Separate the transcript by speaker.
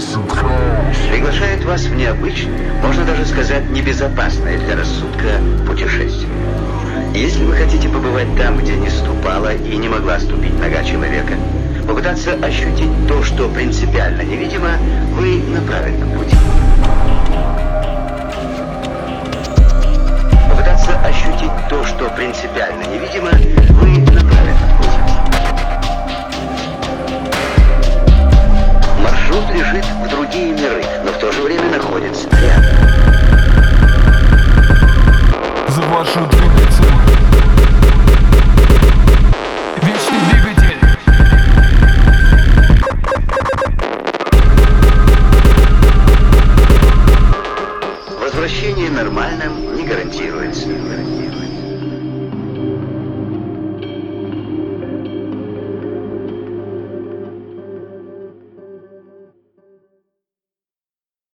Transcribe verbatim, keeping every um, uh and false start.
Speaker 1: Приглашает вас в необычное, можно даже сказать, небезопасное для рассудка путешествие. Если вы хотите побывать там, где не ступала и не могла ступить нога человека, попытаться ощутить то, что принципиально невидимо, вы на правильном пути. Попытаться ощутить то, что принципиально невидимо, вы на правильном пути. Маршрут лежит в другие миры, но в то же время находится рядом.
Speaker 2: За вашу двигатель. Вечный двигатель.
Speaker 1: Возвращение нормальным не гарантируется.